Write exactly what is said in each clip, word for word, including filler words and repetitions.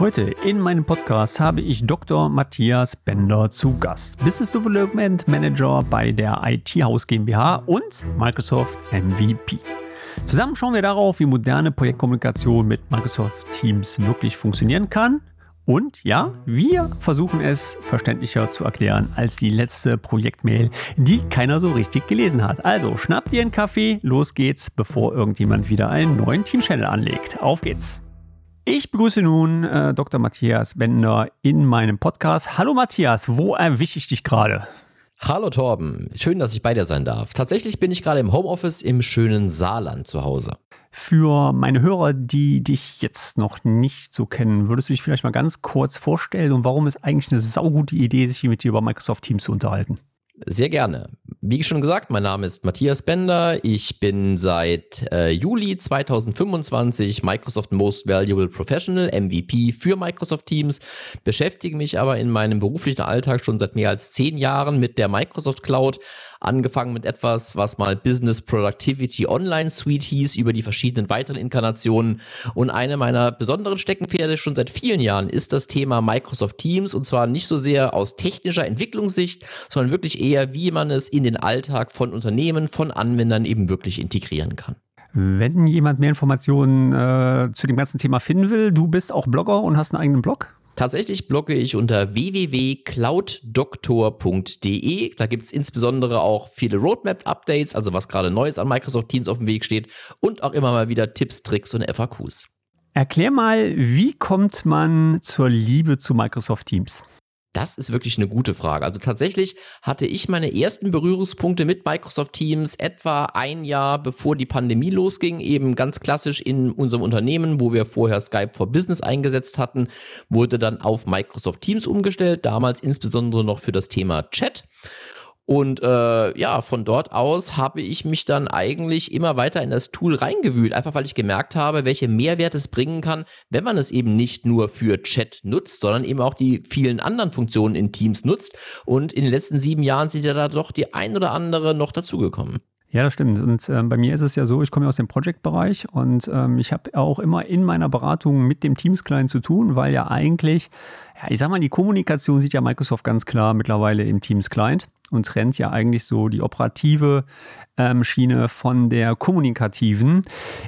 Heute in meinem Podcast habe ich Doktor Matthias Bender zu Gast. Business Development Manager bei der I T House GmbH und Microsoft M V P. Zusammen schauen wir darauf, wie moderne Projektkommunikation mit Microsoft Teams wirklich funktionieren kann. Und ja, wir versuchen es verständlicher zu erklären als die letzte Projektmail, die keiner so richtig gelesen hat. Also schnappt ihr einen Kaffee, los geht's, bevor irgendjemand wieder einen neuen Team-Channel anlegt. Auf geht's! Ich begrüße nun äh, Doktor Matthias Bender in meinem Podcast. Hallo Matthias, wo erwische ich dich gerade? Hallo Torben, schön, dass ich bei dir sein darf. Tatsächlich bin ich gerade im Homeoffice im schönen Saarland zu Hause. Für meine Hörer, die dich jetzt noch nicht so kennen, würdest du dich vielleicht mal ganz kurz vorstellen und warum es eigentlich eine saugute Idee ist, sich mit dir über Microsoft Teams zu unterhalten? Sehr gerne. Wie schon gesagt, mein Name ist Matthias Bender. Ich bin seit äh, Juli zweitausendfünfundzwanzig Microsoft Most Valuable Professional, M V P für Microsoft Teams, beschäftige mich aber in meinem beruflichen Alltag schon seit mehr als zehn Jahren mit der Microsoft Cloud, angefangen mit etwas, was mal Business Productivity Online Suite hieß, über die verschiedenen weiteren Inkarnationen. Und eine meiner besonderen Steckenpferde schon seit vielen Jahren ist das Thema Microsoft Teams, und zwar nicht so sehr aus technischer Entwicklungssicht, sondern wirklich eher, wie man es in den Alltag von Unternehmen, von Anwendern eben wirklich integrieren kann. Wenn jemand mehr Informationen äh, zu dem ganzen Thema finden will, du bist auch Blogger und hast einen eigenen Blog? Tatsächlich blogge ich unter w w w punkt cloud doktor punkt d e. Da gibt es insbesondere auch viele Roadmap-Updates, also was gerade Neues an Microsoft Teams auf dem Weg steht, und auch immer mal wieder Tipps, Tricks und F A Qs. Erklär mal, wie kommt man zur Liebe zu Microsoft Teams? Das ist wirklich eine gute Frage. Also tatsächlich hatte ich meine ersten Berührungspunkte mit Microsoft Teams etwa ein Jahr bevor die Pandemie losging, eben ganz klassisch in unserem Unternehmen, wo wir vorher Skype for Business eingesetzt hatten, wurde dann auf Microsoft Teams umgestellt, damals insbesondere noch für das Thema Chat. Und äh, ja, von dort aus habe ich mich dann eigentlich immer weiter in das Tool reingewühlt, einfach weil ich gemerkt habe, welche Mehrwerte es bringen kann, wenn man es eben nicht nur für Chat nutzt, sondern eben auch die vielen anderen Funktionen in Teams nutzt. Und in den letzten sieben Jahren sind ja da doch die ein oder andere noch dazugekommen. Ja, das stimmt. Und ähm, bei mir ist es ja so, ich komme ja aus dem Project-Bereich und ähm, ich habe auch immer in meiner Beratung mit dem Teams-Client zu tun, weil ja eigentlich, ja, ich sag mal, die Kommunikation sieht ja Microsoft ganz klar mittlerweile im Teams-Client und trennt ja eigentlich so die operative ähm, Schiene von der kommunikativen.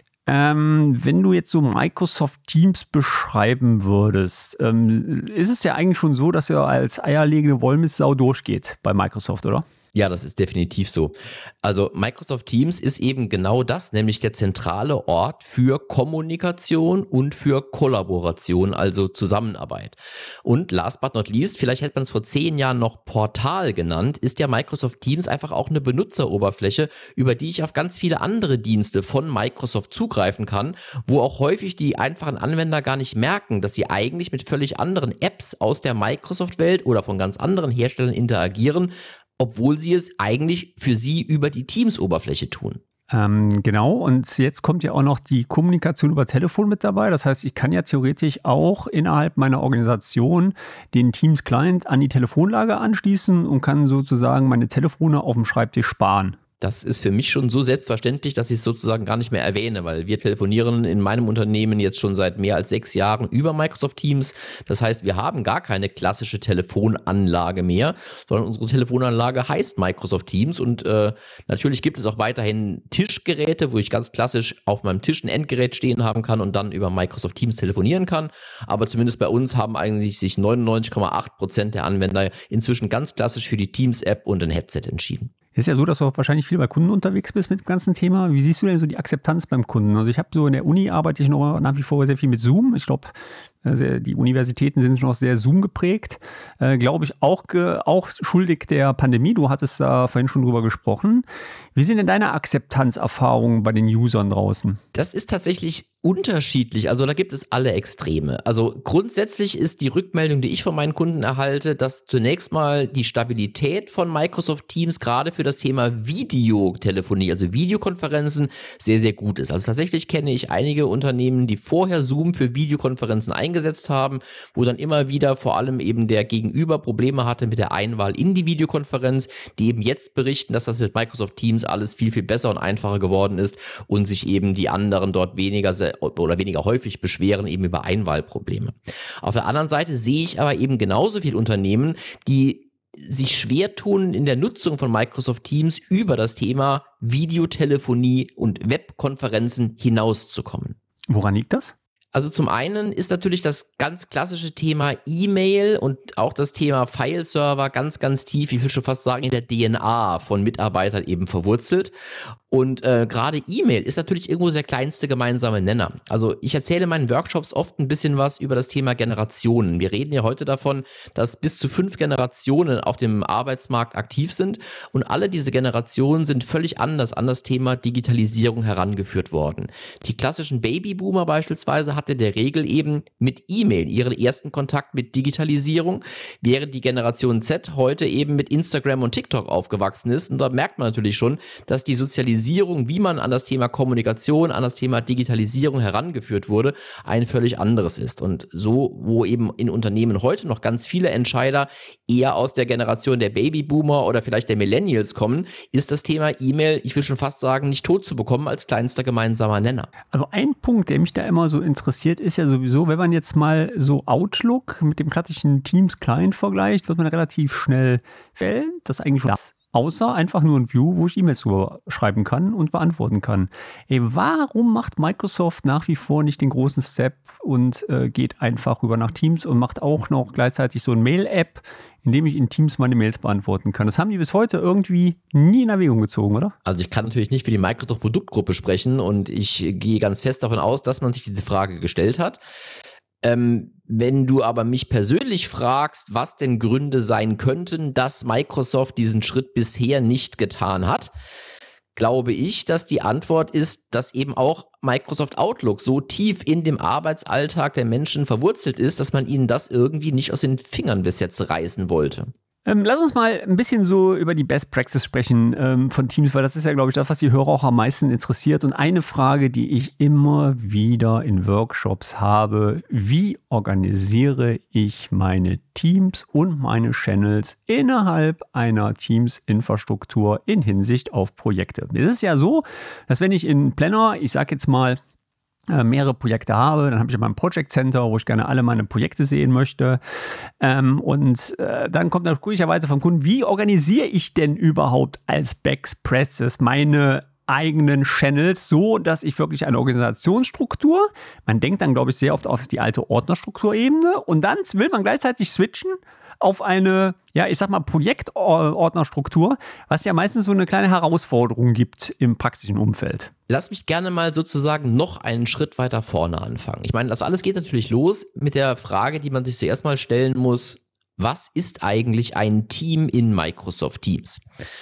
Ähm, wenn du jetzt so Microsoft Teams beschreiben würdest, ähm, ist es ja eigentlich schon so, dass er als eierlegende Wollmilchsau durchgeht bei Microsoft, oder? Ja, das ist definitiv so. Also Microsoft Teams ist eben genau das, nämlich der zentrale Ort für Kommunikation und für Kollaboration, also Zusammenarbeit. Und last but not least, vielleicht hätte man es vor zehn Jahren noch Portal genannt, ist ja Microsoft Teams einfach auch eine Benutzeroberfläche, über die ich auf ganz viele andere Dienste von Microsoft zugreifen kann, wo auch häufig die einfachen Anwender gar nicht merken, dass sie eigentlich mit völlig anderen Apps aus der Microsoft-Welt oder von ganz anderen Herstellern interagieren, obwohl sie es eigentlich für sie über die Teams-Oberfläche tun. Ähm, genau, und jetzt kommt ja auch noch die Kommunikation über Telefon mit dabei. Das heißt, ich kann ja theoretisch auch innerhalb meiner Organisation den Teams-Client an die Telefonlage anschließen und kann sozusagen meine Telefone auf dem Schreibtisch sparen. Das ist für mich schon so selbstverständlich, dass ich es sozusagen gar nicht mehr erwähne, weil wir telefonieren in meinem Unternehmen jetzt schon seit mehr als sechs Jahren über Microsoft Teams. Das heißt, wir haben gar keine klassische Telefonanlage mehr, sondern unsere Telefonanlage heißt Microsoft Teams. Und äh, natürlich gibt es auch weiterhin Tischgeräte, wo ich ganz klassisch auf meinem Tisch ein Endgerät stehen haben kann und dann über Microsoft Teams telefonieren kann. Aber zumindest bei uns haben eigentlich sich neunundneunzig Komma acht Prozent der Anwender inzwischen ganz klassisch für die Teams-App und ein Headset entschieden. Ist ja so, dass du auch wahrscheinlich viel bei Kunden unterwegs bist mit dem ganzen Thema. Wie siehst du denn so die Akzeptanz beim Kunden? Also ich habe so in der Uni arbeite ich noch nach wie vor sehr viel mit Zoom. Ich glaube, also die Universitäten sind noch sehr Zoom geprägt. Äh, glaube ich auch, ge, auch schuldig der Pandemie. Du hattest da vorhin schon drüber gesprochen. Wie sind denn deine Akzeptanzerfahrungen bei den Usern draußen? Das ist tatsächlich unterschiedlich. Also da gibt es alle Extreme. Also grundsätzlich ist die Rückmeldung, die ich von meinen Kunden erhalte, dass zunächst mal die Stabilität von Microsoft Teams gerade für das Thema Videotelefonie, also Videokonferenzen, sehr, sehr gut ist. Also tatsächlich kenne ich einige Unternehmen, die vorher Zoom für Videokonferenzen eingesetzt eingesetzt haben, wo dann immer wieder vor allem eben der Gegenüber Probleme hatte mit der Einwahl in die Videokonferenz, die eben jetzt berichten, dass das mit Microsoft Teams alles viel, viel besser und einfacher geworden ist und sich eben die anderen dort weniger oder weniger häufig beschweren eben über Einwahlprobleme. Auf der anderen Seite sehe ich aber eben genauso viele Unternehmen, die sich schwer tun in der Nutzung von Microsoft Teams über das Thema Videotelefonie und Webkonferenzen hinauszukommen. Woran liegt das? Also zum einen ist natürlich das ganz klassische Thema E-Mail und auch das Thema File-Server ganz, ganz tief, ich will schon fast sagen, in der D N A von Mitarbeitern eben verwurzelt. Und äh, gerade E-Mail ist natürlich irgendwo der kleinste gemeinsame Nenner. Also ich erzähle in meinen Workshops oft ein bisschen was über das Thema Generationen. Wir reden ja heute davon, dass bis zu fünf Generationen auf dem Arbeitsmarkt aktiv sind und alle diese Generationen sind völlig anders an das Thema Digitalisierung herangeführt worden. Die klassischen Babyboomer beispielsweise hatten in der Regel eben mit E-Mail ihren ersten Kontakt mit Digitalisierung, während die Generation Z heute eben mit Instagram und TikTok aufgewachsen ist. Und da merkt man natürlich schon, dass die Sozialisierung, wie man an das Thema Kommunikation, an das Thema Digitalisierung herangeführt wurde, ein völlig anderes ist. Und so, wo eben in Unternehmen heute noch ganz viele Entscheider eher aus der Generation der Babyboomer oder vielleicht der Millennials kommen, ist das Thema E-Mail, ich will schon fast sagen, nicht tot zu bekommen als kleinster gemeinsamer Nenner. Also ein Punkt, der mich da immer so interessiert, ist ja sowieso, wenn man jetzt mal so Outlook mit dem klassischen Teams-Client vergleicht, wird man relativ schnell fällen, dass eigentlich schon das außer einfach nur ein View, wo ich E-Mails drüber schreiben kann und beantworten kann. Ey, warum macht Microsoft nach wie vor nicht den großen Step und äh, geht einfach rüber nach Teams und macht auch noch gleichzeitig so eine Mail-App, in dem ich in Teams meine Mails beantworten kann? Das haben die bis heute irgendwie nie in Erwägung gezogen, oder? Also ich kann natürlich nicht für die Microsoft-Produktgruppe sprechen und ich gehe ganz fest davon aus, dass man sich diese Frage gestellt hat. Ähm, wenn du aber mich persönlich fragst, was denn Gründe sein könnten, dass Microsoft diesen Schritt bisher nicht getan hat, glaube ich, dass die Antwort ist, dass eben auch Microsoft Outlook so tief in dem Arbeitsalltag der Menschen verwurzelt ist, dass man ihnen das irgendwie nicht aus den Fingern bis jetzt reißen wollte. Ähm, lass uns mal ein bisschen so über die Best Practice sprechen ähm, von Teams, weil das ist ja, glaube ich, das, was die Hörer auch am meisten interessiert. Und eine Frage, die ich immer wieder in Workshops habe: Wie organisiere ich meine Teams und meine Channels innerhalb einer Teams-Infrastruktur in Hinsicht auf Projekte? Es ist ja so, dass wenn ich in Planner, ich sage jetzt mal, mehrere Projekte habe, dann habe ich mein Project Center, wo ich gerne alle meine Projekte sehen möchte. Ähm, und äh, dann kommt natürlicherweise vom Kunden, wie organisiere ich denn überhaupt als Best Practice meine eigenen Channels so, dass ich wirklich eine Organisationsstruktur, man denkt dann, glaube ich, sehr oft auf die alte Ordnerstrukturebene und dann will man gleichzeitig switchen auf eine, ja, ich sag mal, Projektordnerstruktur, was ja meistens so eine kleine Herausforderung gibt im praktischen Umfeld. Lass mich gerne mal sozusagen noch einen Schritt weiter vorne anfangen. Ich meine, das alles geht natürlich los mit der Frage, die man sich zuerst mal stellen muss: Was ist eigentlich ein Team in Microsoft Teams?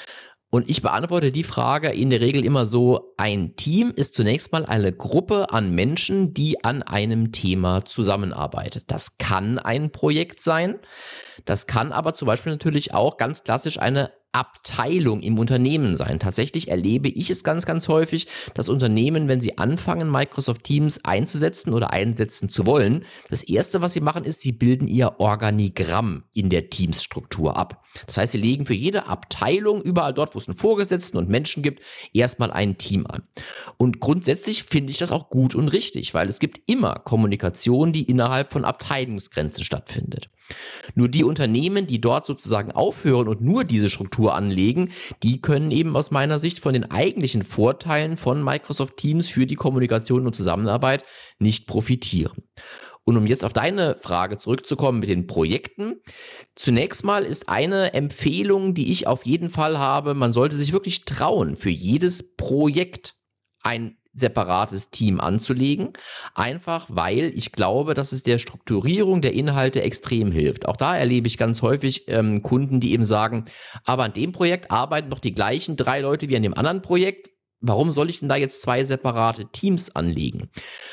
Und ich beantworte die Frage in der Regel immer so: Ein Team ist zunächst mal eine Gruppe an Menschen, die an einem Thema zusammenarbeitet. Das kann ein Projekt sein, das kann aber zum Beispiel natürlich auch ganz klassisch eine Abteilung im Unternehmen sein. Tatsächlich erlebe ich es ganz, ganz häufig, dass Unternehmen, wenn sie anfangen, Microsoft Teams einzusetzen oder einsetzen zu wollen, das Erste, was sie machen, ist, sie bilden ihr Organigramm in der Teams-Struktur ab. Das heißt, sie legen für jede Abteilung, überall dort, wo es einen Vorgesetzten und Menschen gibt, erstmal ein Team an. Und grundsätzlich finde ich das auch gut und richtig, weil es gibt immer Kommunikation, die innerhalb von Abteilungsgrenzen stattfindet. Nur die Unternehmen, die dort sozusagen aufhören und nur diese Struktur anlegen, die können eben aus meiner Sicht von den eigentlichen Vorteilen von Microsoft Teams für die Kommunikation und Zusammenarbeit nicht profitieren. Und um jetzt auf deine Frage zurückzukommen mit den Projekten, zunächst mal ist eine Empfehlung, die ich auf jeden Fall habe: Man sollte sich wirklich trauen, für jedes Projekt ein separates Team anzulegen, einfach weil ich glaube, dass es der Strukturierung der Inhalte extrem hilft. Auch da erlebe ich ganz häufig ähm, Kunden, die eben sagen, aber an dem Projekt arbeiten noch die gleichen drei Leute wie an dem anderen Projekt. Warum soll ich denn da jetzt zwei separate Teams anlegen?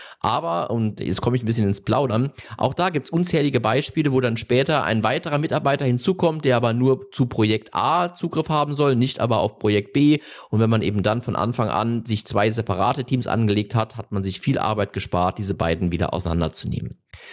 Aber, und jetzt komme ich ein bisschen ins Plaudern, auch da gibt es unzählige Beispiele, wo dann später ein weiterer Mitarbeiter hinzukommt, der aber nur zu Projekt A Zugriff haben soll, nicht aber auf Projekt B. Und wenn man eben dann von Anfang an sich zwei separate Teams angelegt hat, hat man sich viel Arbeit gespart, diese beiden wieder auseinanderzunehmen.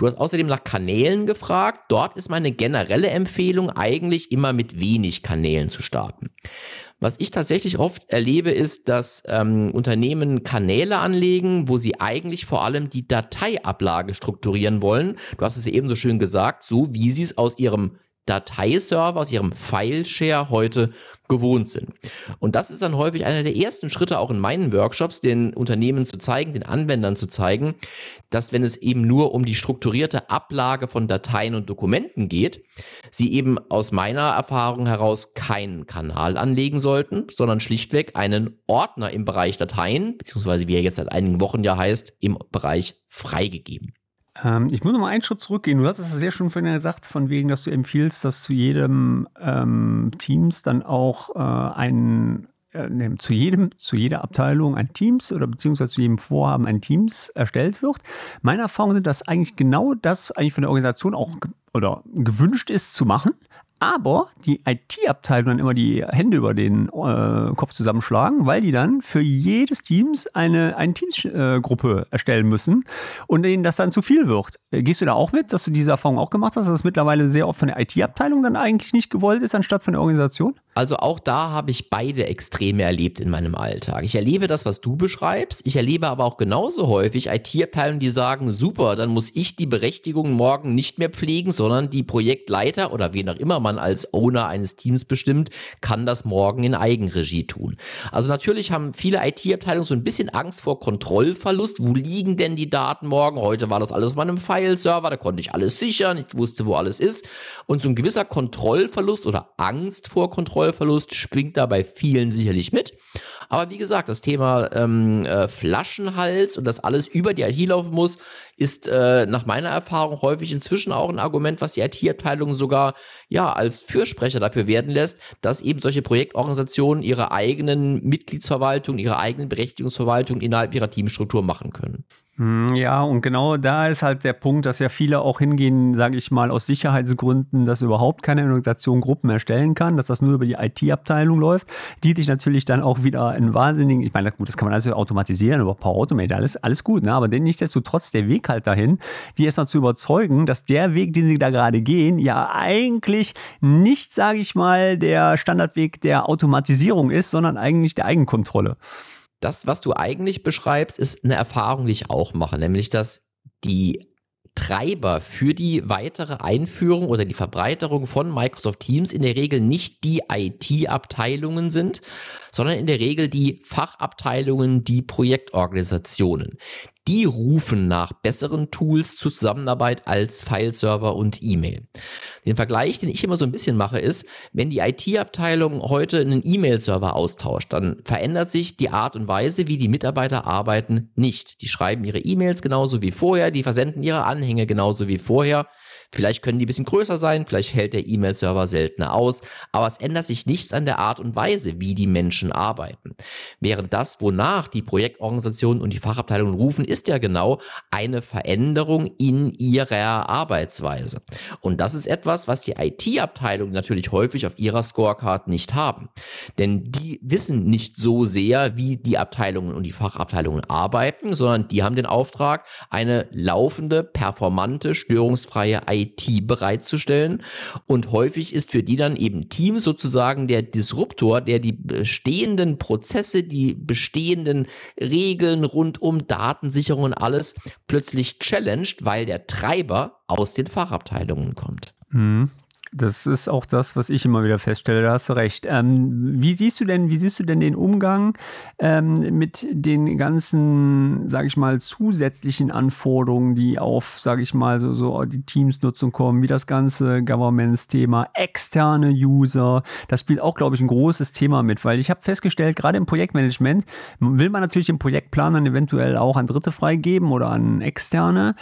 Du hast außerdem nach Kanälen gefragt. Dort ist meine generelle Empfehlung eigentlich immer mit wenig Kanälen zu starten. Was ich tatsächlich oft erlebe, ist, dass ähm, Unternehmen Kanäle anlegen, wo sie eigentlich vor allem die Dateiablage strukturieren wollen. Du hast es ja eben so schön gesagt, so wie sie es aus ihrem Dateiserver, aus ihrem File-Share heute gewohnt sind. Und das ist dann häufig einer der ersten Schritte auch in meinen Workshops, den Unternehmen zu zeigen, den Anwendern zu zeigen, dass wenn es eben nur um die strukturierte Ablage von Dateien und Dokumenten geht, sie eben aus meiner Erfahrung heraus keinen Kanal anlegen sollten, sondern schlichtweg einen Ordner im Bereich Dateien, beziehungsweise wie er jetzt seit einigen Wochen ja heißt, im Bereich freigegeben. Ich muss noch mal einen Schritt zurückgehen. Du hattest es sehr schön vorhin gesagt, von wegen, dass du empfiehlst, dass zu jedem ähm, Teams dann auch äh, ein, äh, ne, zu jedem, zu jeder Abteilung ein Teams oder beziehungsweise zu jedem Vorhaben ein Teams erstellt wird. Meine Erfahrungen sind, dass eigentlich genau das eigentlich von der Organisation auch ge- oder gewünscht ist zu machen. Aber die I T-Abteilung dann immer die Hände über den äh, Kopf zusammenschlagen, weil die dann für jedes Teams eine, eine Teamsgruppe äh, erstellen müssen und denen das dann zu viel wird. Äh, gehst du da auch mit, dass du diese Erfahrung auch gemacht hast, dass das mittlerweile sehr oft von der I T-Abteilung dann eigentlich nicht gewollt ist, anstatt von der Organisation? Also auch da habe ich beide Extreme erlebt in meinem Alltag. Ich erlebe das, was du beschreibst. Ich erlebe aber auch genauso häufig I T-Abteilungen, die sagen, super, dann muss ich die Berechtigung morgen nicht mehr pflegen, sondern die Projektleiter oder wen auch immer man als Owner eines Teams bestimmt, kann das morgen in Eigenregie tun. Also natürlich haben viele I T-Abteilungen so ein bisschen Angst vor Kontrollverlust. Wo liegen denn die Daten morgen? Heute war das alles auf meinem File-Server, da konnte ich alles sichern, ich wusste, wo alles ist. Und so ein gewisser Kontrollverlust oder Angst vor Kontrollverlust schwingt da bei vielen sicherlich mit. Aber wie gesagt, das Thema ähm, äh, Flaschenhals und dass alles über die I T laufen muss, ist äh, nach meiner Erfahrung häufig inzwischen auch ein Argument, was die I T-Abteilung sogar ja als Fürsprecher dafür werden lässt, dass eben solche Projektorganisationen ihre eigenen Mitgliedsverwaltung, ihre eigenen Berechtigungsverwaltung innerhalb ihrer Teamstruktur machen können. Ja, und genau da ist halt der Punkt, dass ja viele auch hingehen, sage ich mal, aus Sicherheitsgründen, dass überhaupt keine Organisation Gruppen erstellen kann, dass das nur über die I T-Abteilung läuft, die sich natürlich dann auch wieder einen wahnsinnigen, ich meine, gut, das kann man also automatisieren, über Power Automate, alles, alles gut, ne? Aber nichtsdestotrotz der Weg halt dahin, die erstmal zu überzeugen, dass der Weg, den sie da gerade gehen, ja eigentlich nicht, sage ich mal, der Standardweg der Automatisierung ist, sondern eigentlich der Eigenkontrolle. Das, was du eigentlich beschreibst, ist eine Erfahrung, die ich auch mache, nämlich dass die Treiber für die weitere Einführung oder die Verbreiterung von Microsoft Teams in der Regel nicht die I T-Abteilungen sind, sondern in der Regel die Fachabteilungen, die Projektorganisationen. Die rufen nach besseren Tools zur Zusammenarbeit als Fileserver und E-Mail. Den Vergleich, den ich immer so ein bisschen mache, ist, wenn die I T-Abteilung heute einen E-Mail-Server austauscht, dann verändert sich die Art und Weise, wie die Mitarbeiter arbeiten, nicht. Die schreiben ihre E-Mails genauso wie vorher, die versenden ihre Anhänge genauso wie vorher. Vielleicht können die ein bisschen größer sein, vielleicht hält der E-Mail-Server seltener aus, aber es ändert sich nichts an der Art und Weise, wie die Menschen arbeiten. Während das, wonach die Projektorganisationen und die Fachabteilungen rufen, ist ja genau eine Veränderung in ihrer Arbeitsweise. Und das ist etwas, was die I T-Abteilungen natürlich häufig auf ihrer Scorecard nicht haben. Denn die wissen nicht so sehr, wie die Abteilungen und die Fachabteilungen arbeiten, sondern die haben den Auftrag, eine laufende, performante, störungsfreie I T bereitzustellen. Und häufig ist für die dann eben Teams sozusagen der Disruptor, der die bestehenden Prozesse, die bestehenden Regeln rund um Datensicherung und alles plötzlich challenged, weil der Treiber aus den Fachabteilungen kommt. Mhm. Das ist auch das, was ich immer wieder feststelle, da hast du recht. Ähm, wie siehst du denn, wie siehst du denn den Umgang ähm, mit den ganzen, sage ich mal, zusätzlichen Anforderungen, die auf, sage ich mal, so, so die Teams-Nutzung kommen, wie das ganze Governance-Thema, externe User, das spielt auch, glaube ich, ein großes Thema mit, weil ich habe festgestellt, gerade im Projektmanagement will man natürlich den Projektplanern eventuell auch an Dritte freigeben oder an Externe.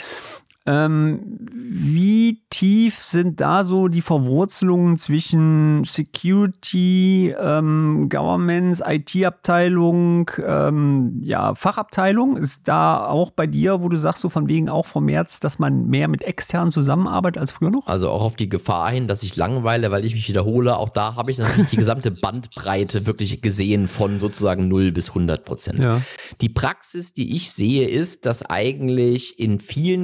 Ähm, wie tief sind da so die Verwurzelungen zwischen Security, ähm, Governance, I T-Abteilung, ähm, ja, Fachabteilung? Ist da auch bei dir, wo du sagst, so von wegen auch vermehrt, dass man mehr mit externen zusammenarbeitet als früher noch? Also auch auf die Gefahr hin, dass ich langweile, weil ich mich wiederhole, auch da habe ich natürlich die gesamte Bandbreite wirklich gesehen von sozusagen null bis hundert Prozent. Ja. Die Praxis, die ich sehe, ist, dass eigentlich in vielen Projektorganisationen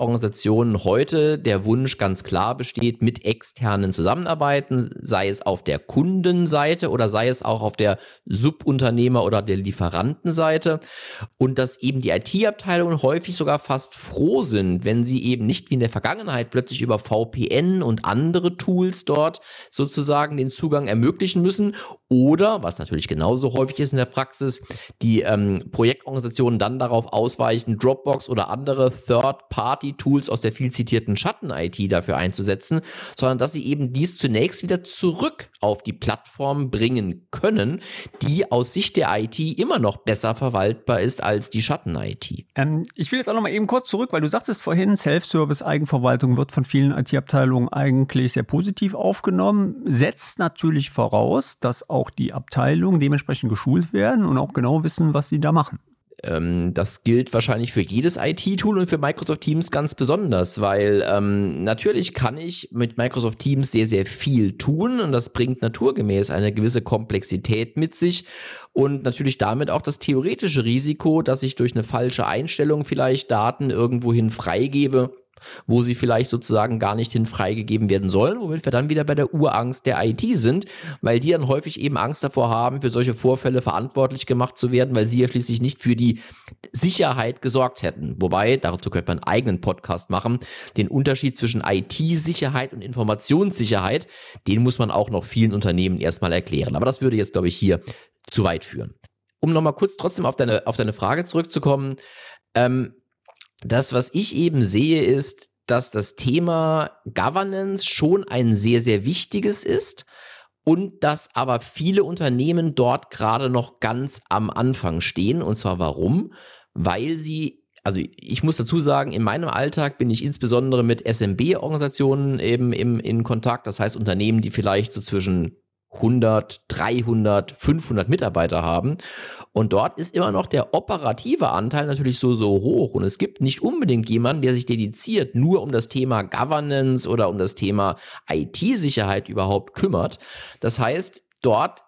Projektorganisationen heute der Wunsch ganz klar besteht, mit externen zusammenarbeiten, sei es auf der Kundenseite oder sei es auch auf der Subunternehmer- oder der Lieferantenseite und dass eben die I T-Abteilungen häufig sogar fast froh sind, wenn sie eben nicht wie in der Vergangenheit plötzlich über V P N und andere Tools dort sozusagen den Zugang ermöglichen müssen oder, was natürlich genauso häufig ist in der Praxis, die ähm, Projektorganisationen dann darauf ausweichen, Dropbox oder andere Third-Party-Tools aus der viel zitierten Schatten-I T dafür einzusetzen, sondern dass sie eben dies zunächst wieder zurück auf die Plattform bringen können, die aus Sicht der I T immer noch besser verwaltbar ist als die Schatten-I T. Ähm, ich will jetzt auch noch mal eben kurz zurück, weil du sagtest vorhin, Self-Service, Eigenverwaltung wird von vielen I T-Abteilungen eigentlich sehr positiv aufgenommen, setzt natürlich voraus, dass auch die Abteilungen dementsprechend geschult werden und auch genau wissen, was sie da machen. Ähm, das gilt wahrscheinlich für jedes I T-Tool und für Microsoft Teams ganz besonders, weil ähm, natürlich kann ich mit Microsoft Teams sehr, sehr viel tun und das bringt naturgemäß eine gewisse Komplexität mit sich und natürlich damit auch das theoretische Risiko, dass ich durch eine falsche Einstellung vielleicht Daten irgendwohin freigebe, wo sie vielleicht sozusagen gar nicht hin freigegeben werden sollen, womit wir dann wieder bei der Urangst der I T sind, weil die dann häufig eben Angst davor haben, für solche Vorfälle verantwortlich gemacht zu werden, weil sie ja schließlich nicht für die Sicherheit gesorgt hätten. Wobei, dazu könnte man einen eigenen Podcast machen, den Unterschied zwischen I T-Sicherheit und Informationssicherheit, den muss man auch noch vielen Unternehmen erstmal erklären. Aber das würde jetzt, glaube ich, hier zu weit führen. Um nochmal kurz trotzdem auf deine, auf deine Frage zurückzukommen, ähm, das, was ich eben sehe, ist, dass das Thema Governance schon ein sehr, sehr wichtiges ist und dass aber viele Unternehmen dort gerade noch ganz am Anfang stehen. Und zwar warum? Weil sie, also ich muss dazu sagen, in meinem Alltag bin ich insbesondere mit S M B-Organisationen eben im, in Kontakt. Das heißt Unternehmen, die vielleicht so zwischen hundert, dreihundert, fünfhundert Mitarbeiter haben und dort ist immer noch der operative Anteil natürlich so, so hoch und es gibt nicht unbedingt jemanden, der sich dediziert nur um das Thema Governance oder um das Thema I T-Sicherheit überhaupt kümmert. Das heißt, dort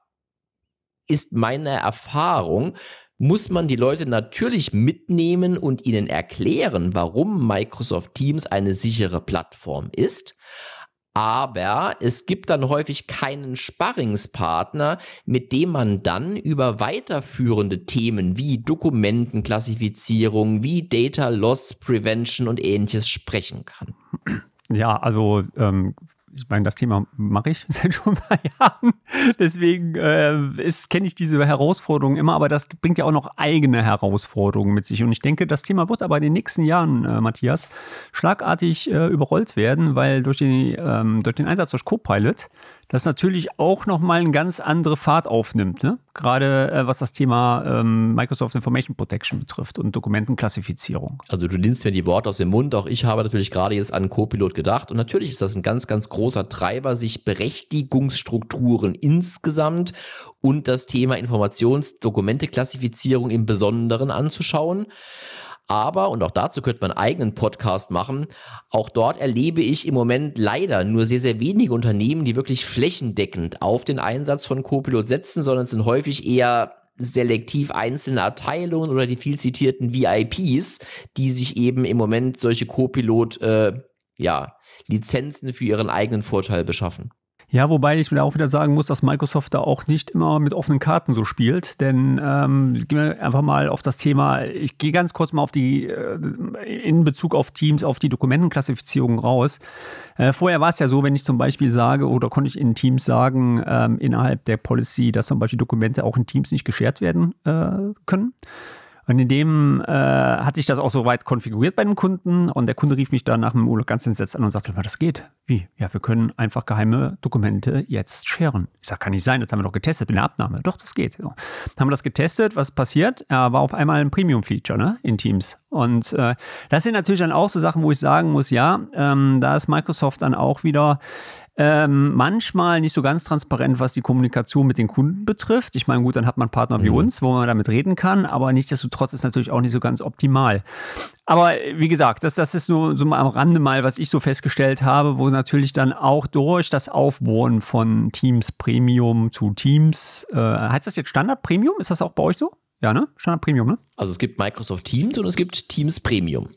ist meine Erfahrung, muss man die Leute natürlich mitnehmen und ihnen erklären, warum Microsoft Teams eine sichere Plattform ist. Aber es gibt dann häufig keinen Sparringspartner, mit dem man dann über weiterführende Themen wie Dokumentenklassifizierung, wie Data Loss Prevention und Ähnliches sprechen kann. Ja, also ähm, ich meine, das Thema mache ich seit schon ein paar Jahren. Deswegen äh, kenne ich diese Herausforderungen immer, aber das bringt ja auch noch eigene Herausforderungen mit sich. Und ich denke, das Thema wird aber in den nächsten Jahren, äh, Matthias, schlagartig äh, überrollt werden, weil durch, die, ähm, durch den Einsatz durch Copilot das natürlich auch nochmal eine ganz andere Fahrt aufnimmt, ne? Gerade äh, was das Thema ähm, Microsoft Information Protection betrifft und Dokumentenklassifizierung. Also du nimmst mir die Worte aus dem Mund, auch ich habe natürlich gerade jetzt an Copilot gedacht und natürlich ist das ein ganz, ganz großer Treiber, sich Berechtigungsstrukturen insgesamt und das Thema Informationsdokumenteklassifizierung im Besonderen anzuschauen. Aber, und auch dazu könnte man einen eigenen Podcast machen, auch dort erlebe ich im Moment leider nur sehr, sehr wenige Unternehmen, die wirklich flächendeckend auf den Einsatz von Copilot setzen, sondern es sind häufig eher selektiv einzelne Abteilungen oder die viel zitierten V I Ps, die sich eben im Moment solche Copilot, äh, ja, Lizenzen für ihren eigenen Vorteil beschaffen. Ja, wobei ich mir auch wieder sagen muss, dass Microsoft da auch nicht immer mit offenen Karten so spielt, denn ähm, gehen wir einfach mal auf das Thema, ich gehe ganz kurz mal auf die, äh, in Bezug auf Teams, auf die Dokumentenklassifizierung raus. Äh, vorher war es ja so, wenn ich zum Beispiel sage, oder konnte ich in Teams sagen, ähm, innerhalb der Policy, dass zum Beispiel Dokumente auch in Teams nicht geshared werden äh, können. Und in dem äh, hatte ich das auch so weit konfiguriert bei dem Kunden und der Kunde rief mich dann nach dem Urlaub ganz entsetzt an und sagte, das geht. Wie? Ja, wir können einfach geheime Dokumente jetzt sharen. Ich sage, kann nicht sein, das haben wir doch getestet in der Abnahme. Doch, das geht. So. Dann haben wir das getestet, was passiert? Ja, war auf einmal ein Premium-Feature, ne, in Teams. Und äh, das sind natürlich dann auch so Sachen, wo ich sagen muss, ja, ähm, da ist Microsoft dann auch wieder Ähm, manchmal nicht so ganz transparent, was die Kommunikation mit den Kunden betrifft. Ich meine, gut, dann hat man Partner wie mhm. uns, wo man damit reden kann, aber nichtsdestotrotz ist natürlich auch nicht so ganz optimal. Aber wie gesagt, das, das ist nur so mal am Rande mal, was ich so festgestellt habe, wo natürlich dann auch durch das Aufbohren von Teams Premium zu Teams, äh, heißt das jetzt Standard Premium? Ist das auch bei euch so? Ja, ne? Standard Premium, ne? Also es gibt Microsoft Teams und es gibt Teams Premium.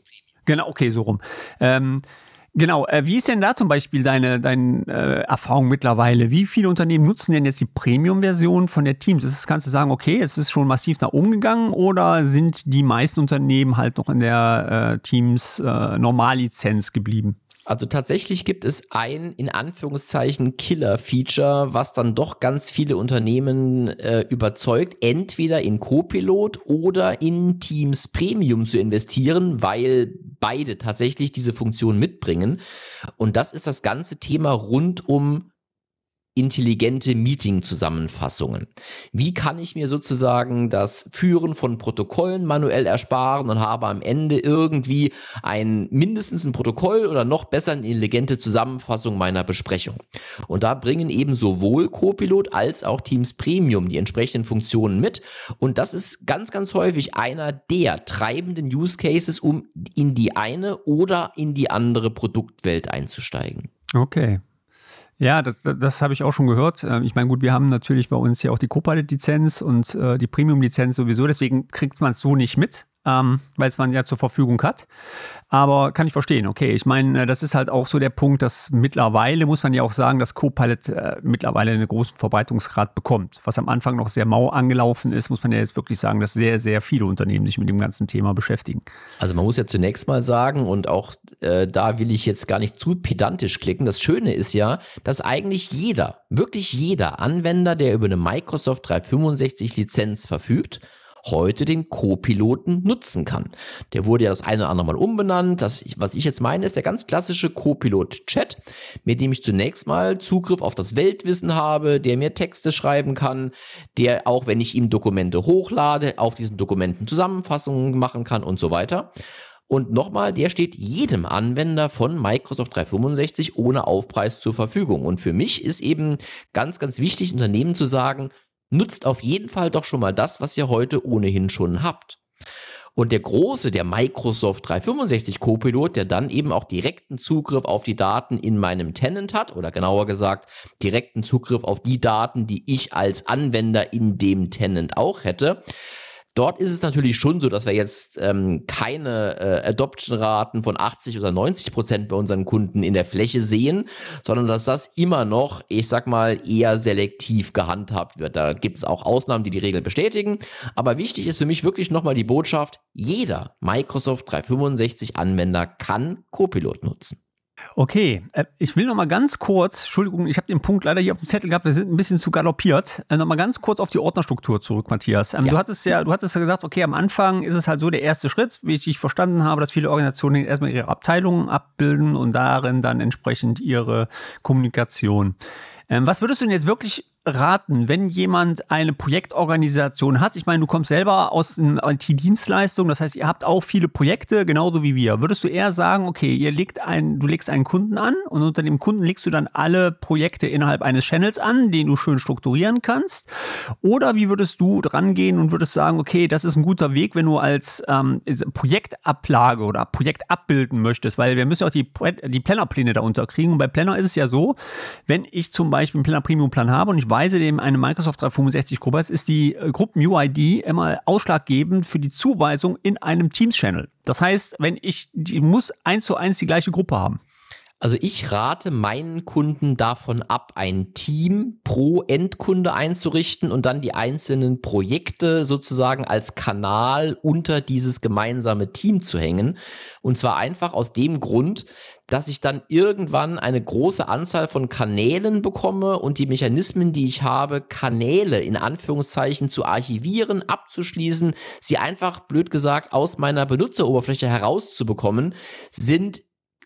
Genau, okay, so rum. Ähm, genau, äh, wie ist denn da zum Beispiel deine, deine äh, Erfahrung mittlerweile? Wie viele Unternehmen nutzen denn jetzt die Premium-Version von der Teams? Ist es, kannst du sagen, okay, es ist schon massiv nach oben gegangen oder sind die meisten Unternehmen halt noch in der äh, Teams äh, Normallizenz geblieben? Also tatsächlich gibt es ein, in Anführungszeichen, Killer-Feature, was dann doch ganz viele Unternehmen äh, überzeugt, entweder in Copilot oder in Teams Premium zu investieren, weil beide tatsächlich diese Funktion mitbringen. Und das ist das ganze Thema rund um intelligente Meeting-Zusammenfassungen. Wie kann ich mir sozusagen das Führen von Protokollen manuell ersparen und habe am Ende irgendwie ein mindestens ein Protokoll oder noch besser eine intelligente Zusammenfassung meiner Besprechung. Und da bringen eben sowohl Copilot als auch Teams Premium die entsprechenden Funktionen mit. Und das ist ganz, ganz häufig einer der treibenden Use Cases, um in die eine oder in die andere Produktwelt einzusteigen. Okay. Ja, das, das, das habe ich auch schon gehört. Ich meine, gut, wir haben natürlich bei uns ja auch die Copilot-Lizenz und äh, die Premium-Lizenz sowieso, deswegen kriegt man es so nicht mit, ähm, weil es man ja zur Verfügung hat. Aber kann ich verstehen, okay. Ich meine, das ist halt auch so der Punkt, dass mittlerweile, muss man ja auch sagen, dass Copilot äh, mittlerweile einen großen Verbreitungsgrad bekommt. Was am Anfang noch sehr mau angelaufen ist, muss man ja jetzt wirklich sagen, dass sehr, sehr viele Unternehmen sich mit dem ganzen Thema beschäftigen. Also man muss ja zunächst mal sagen, und auch äh, da will ich jetzt gar nicht zu pedantisch klicken, das Schöne ist ja, dass eigentlich jeder, wirklich jeder Anwender, der über eine Microsoft dreihundertfünfundsechzig Lizenz verfügt, heute den Copiloten nutzen kann. Der wurde ja das eine oder andere Mal umbenannt. Das, was ich jetzt meine, ist der ganz klassische Copilot-Chat, mit dem ich zunächst mal Zugriff auf das Weltwissen habe, der mir Texte schreiben kann, der auch, wenn ich ihm Dokumente hochlade, auf diesen Dokumenten Zusammenfassungen machen kann und so weiter. Und nochmal, der steht jedem Anwender von Microsoft dreihundertfünfundsechzig ohne Aufpreis zur Verfügung. Und für mich ist eben ganz, ganz wichtig, Unternehmen zu sagen, nutzt auf jeden Fall doch schon mal das, was ihr heute ohnehin schon habt. Und der große, der Microsoft dreihundertfünfundsechzig Copilot, der dann eben auch direkten Zugriff auf die Daten in meinem Tenant hat, oder genauer gesagt, direkten Zugriff auf die Daten, die ich als Anwender in dem Tenant auch hätte. Dort ist es natürlich schon so, dass wir jetzt ähm, keine äh, Adoption-Raten von achtzig oder neunzig Prozent bei unseren Kunden in der Fläche sehen, sondern dass das immer noch, ich sag mal, eher selektiv gehandhabt wird. Da gibt es auch Ausnahmen, die die Regel bestätigen. Aber wichtig ist für mich wirklich nochmal die Botschaft, jeder Microsoft dreihundertfünfundsechzig Anwender kann Copilot nutzen. Okay, äh, ich will noch mal ganz kurz, Entschuldigung, ich habe den Punkt leider hier auf dem Zettel gehabt, wir sind ein bisschen zu galoppiert, äh, noch mal ganz kurz auf die Ordnerstruktur zurück, Matthias. Ähm, ja. Du hattest ja, du hattest ja gesagt, okay, am Anfang ist es halt so der erste Schritt, wie ich dich verstanden habe, dass viele Organisationen erstmal ihre Abteilungen abbilden und darin dann entsprechend ihre Kommunikation. Ähm, was würdest du denn jetzt wirklich raten, wenn jemand eine Projektorganisation hat? Ich meine, du kommst selber aus einer I T-Dienstleistung, das heißt, ihr habt auch viele Projekte, genauso wie wir. Würdest du eher sagen, okay, ihr legt ein, du legst einen Kunden an und unter dem Kunden legst du dann alle Projekte innerhalb eines Channels an, den du schön strukturieren kannst? Oder wie würdest du dran gehen und würdest sagen, okay, das ist ein guter Weg, wenn du als ähm, Projektablage oder Projekt abbilden möchtest, weil wir müssen auch die, die Plannerpläne da unterkriegen. Und bei Planner ist es ja so, wenn ich zum Beispiel einen Planner Premium Plan habe und ich weiß, dem eine Microsoft dreihundertfünfundsechzig Gruppe ist, ist die Gruppen-U I D immer ausschlaggebend für die Zuweisung in einem Teams-Channel. Das heißt, wenn ich, die muss eins zu eins die gleiche Gruppe haben. Also ich rate meinen Kunden davon ab, ein Team pro Endkunde einzurichten und dann die einzelnen Projekte sozusagen als Kanal unter dieses gemeinsame Team zu hängen. Und zwar einfach aus dem Grund, dass ich dann irgendwann eine große Anzahl von Kanälen bekomme und die Mechanismen, die ich habe, Kanäle in Anführungszeichen zu archivieren, abzuschließen, sie einfach, blöd gesagt, aus meiner Benutzeroberfläche herauszubekommen, sind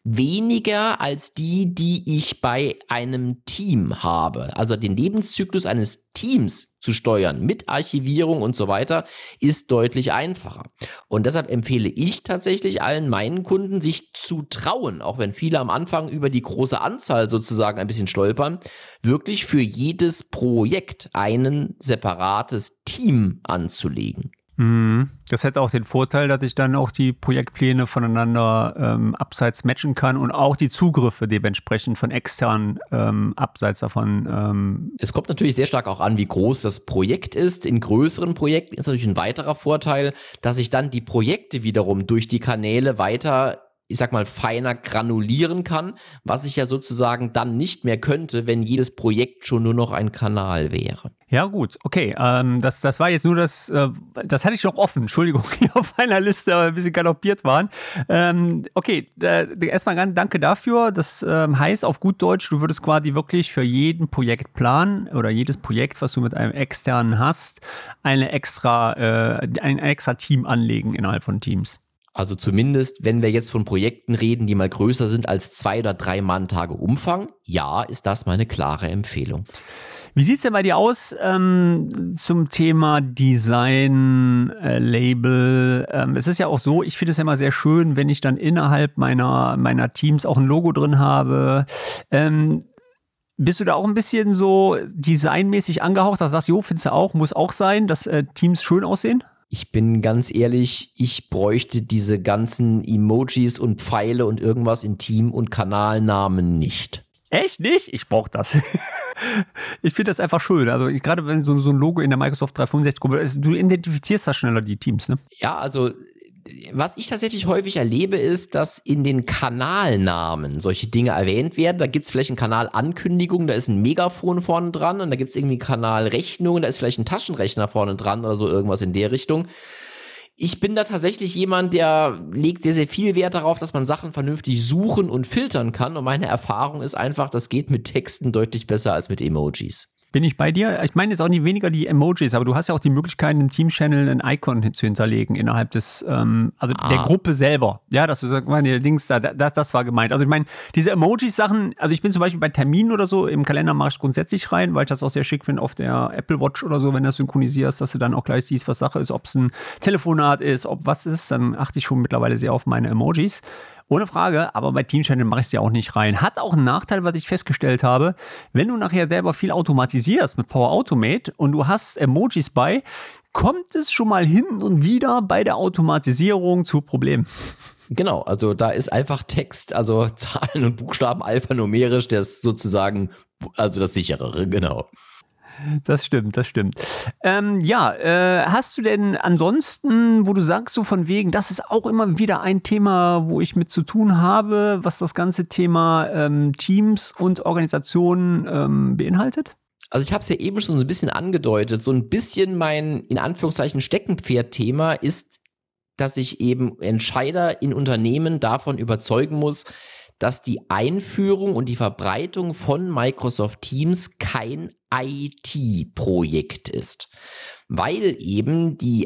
weniger als die, die ich bei einem Team habe. Also den Lebenszyklus eines Teams zu steuern mit Archivierung und so weiter ist deutlich einfacher. Und deshalb empfehle ich tatsächlich allen meinen Kunden, sich zu trauen, auch wenn viele am Anfang über die große Anzahl sozusagen ein bisschen stolpern, wirklich für jedes Projekt ein separates Team anzulegen. Das hätte auch den Vorteil, dass ich dann auch die Projektpläne voneinander ähm, abseits matchen kann und auch die Zugriffe dementsprechend von extern ähm, abseits davon. Ähm es kommt natürlich sehr stark auch an, wie groß das Projekt ist. In größeren Projekten ist natürlich ein weiterer Vorteil, dass ich dann die Projekte wiederum durch die Kanäle weiter ich sag mal, feiner granulieren kann, was ich ja sozusagen dann nicht mehr könnte, wenn jedes Projekt schon nur noch ein Kanal wäre. Ja gut, okay, ähm, das, das war jetzt nur das, äh, das hatte ich noch offen, Entschuldigung, hier auf einer Liste, aber ein bisschen galoppiert waren. Ähm, okay, äh, erstmal ganz danke dafür, das ähm, heißt auf gut Deutsch, du würdest quasi wirklich für jeden Projektplan oder jedes Projekt, was du mit einem externen hast, eine extra, äh, ein extra Team anlegen innerhalb von Teams. Also zumindest, wenn wir jetzt von Projekten reden, die mal größer sind als zwei oder drei Manntage Umfang, ja, ist das meine klare Empfehlung. Wie sieht es denn bei dir aus ähm, zum Thema Design, äh, Label? Ähm, es ist ja auch so, ich finde es ja immer sehr schön, wenn ich dann innerhalb meiner, meiner Teams auch ein Logo drin habe. Ähm, bist du da auch ein bisschen so designmäßig angehaucht, dass du sagst, jo, findest du auch, muss auch sein, dass äh, Teams schön aussehen? Ich bin ganz ehrlich, ich bräuchte diese ganzen Emojis und Pfeile und irgendwas in Team- und Kanalnamen nicht. Echt nicht? Ich brauche das. Ich finde das einfach schön. Also ich, gerade wenn so, so ein Logo in der Microsoft dreihundertfünfundsechzig-Gruppe ist, du identifizierst da schneller die Teams, ne? Ja, also was ich tatsächlich häufig erlebe, ist, dass in den Kanalnamen solche Dinge erwähnt werden. Da gibt es vielleicht eine Kanalankündigung, da ist ein Megafon vorne dran und da gibt es irgendwie Kanalrechnungen, da ist vielleicht ein Taschenrechner vorne dran oder so irgendwas in der Richtung. Ich bin da tatsächlich jemand, der legt sehr, sehr viel Wert darauf, dass man Sachen vernünftig suchen und filtern kann. Und meine Erfahrung ist einfach, das geht mit Texten deutlich besser als mit Emojis. Bin ich bei dir? Ich meine jetzt auch nicht weniger die Emojis, aber du hast ja auch die Möglichkeit, im Team-Channel ein Icon zu hinterlegen innerhalb des, ähm, also ah. der Gruppe selber. Ja, dass du sagst, meine Links, da, das, das war gemeint. Also ich meine, diese Emojis-Sachen, also ich bin zum Beispiel bei Terminen oder so, im Kalender mache ich grundsätzlich rein, weil ich das auch sehr schick finde auf der Apple Watch oder so, wenn du das synchronisierst, dass du dann auch gleich siehst, was Sache ist, ob es ein Telefonat ist, ob was ist, dann achte ich schon mittlerweile sehr auf meine Emojis. Ohne Frage, aber bei Team Channel mache ich es ja auch nicht rein. Hat auch einen Nachteil, was ich festgestellt habe, wenn du nachher selber viel automatisierst mit Power Automate und du hast Emojis bei, kommt es schon mal hin und wieder bei der Automatisierung zu Problemen. Genau, also da ist einfach Text, also Zahlen und Buchstaben alphanumerisch, der ist sozusagen, also das sicherere, genau. Das stimmt, das stimmt. Ähm, ja, äh, hast du denn ansonsten, wo du sagst, so von wegen, das ist auch immer wieder ein Thema, wo ich mit zu tun habe, was das ganze Thema ähm, Teams und Organisationen ähm, beinhaltet? Also ich habe es ja eben schon so ein bisschen angedeutet, so ein bisschen mein, in Anführungszeichen, Steckenpferd-Thema ist, dass ich eben Entscheider in Unternehmen davon überzeugen muss, dass die Einführung und die Verbreitung von Microsoft Teams kein I T-Projekt ist, weil eben die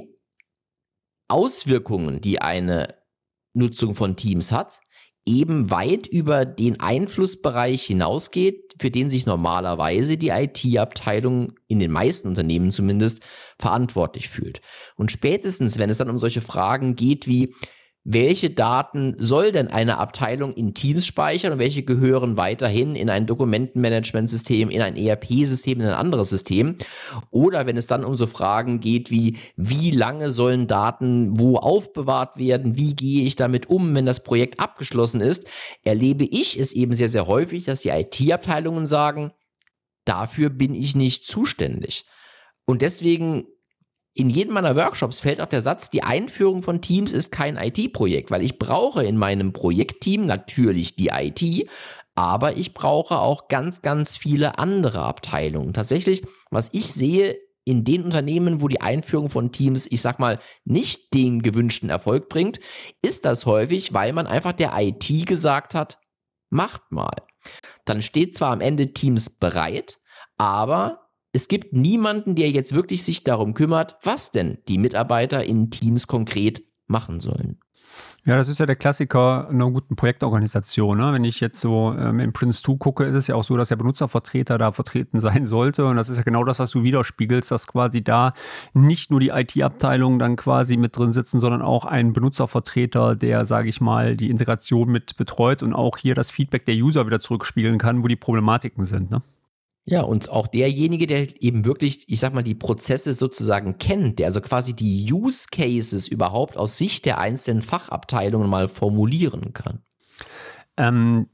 Auswirkungen, die eine Nutzung von Teams hat, eben weit über den Einflussbereich hinausgeht, für den sich normalerweise die I T-Abteilung in den meisten Unternehmen zumindest verantwortlich fühlt. Und spätestens, wenn es dann um solche Fragen geht wie, welche Daten soll denn eine Abteilung in Teams speichern und welche gehören weiterhin in ein Dokumentenmanagementsystem, in ein E R P-System, in ein anderes System? Oder wenn es dann um so Fragen geht wie, wie lange sollen Daten wo aufbewahrt werden? Wie gehe ich damit um, wenn das Projekt abgeschlossen ist? Erlebe ich es eben sehr, sehr häufig, dass die I T-Abteilungen sagen, dafür bin ich nicht zuständig. Und deswegen in jedem meiner Workshops fällt auch der Satz, die Einführung von Teams ist kein I T-Projekt, weil ich brauche in meinem Projektteam natürlich die I T, aber ich brauche auch ganz, ganz viele andere Abteilungen. Tatsächlich, was ich sehe in den Unternehmen, wo die Einführung von Teams, ich sag mal, nicht den gewünschten Erfolg bringt, ist das häufig, weil man einfach der I T gesagt hat, macht mal. Dann steht zwar am Ende Teams bereit, aber es gibt niemanden, der jetzt wirklich sich darum kümmert, was denn die Mitarbeiter in Teams konkret machen sollen. Ja, das ist ja der Klassiker einer guten Projektorganisation. Ne? Wenn ich jetzt so ähm, in Prince zwei gucke, ist es ja auch so, dass der Benutzervertreter da vertreten sein sollte. Und das ist ja genau das, was du widerspiegelst, dass quasi da nicht nur die I T-Abteilungen dann quasi mit drin sitzen, sondern auch ein Benutzervertreter, der, sage ich mal, die Integration mit betreut und auch hier das Feedback der User wieder zurückspielen kann, wo die Problematiken sind, ne? Ja, und auch derjenige, der eben wirklich, ich sag mal, die Prozesse sozusagen kennt, der also quasi die Use Cases überhaupt aus Sicht der einzelnen Fachabteilungen mal formulieren kann. Ähm,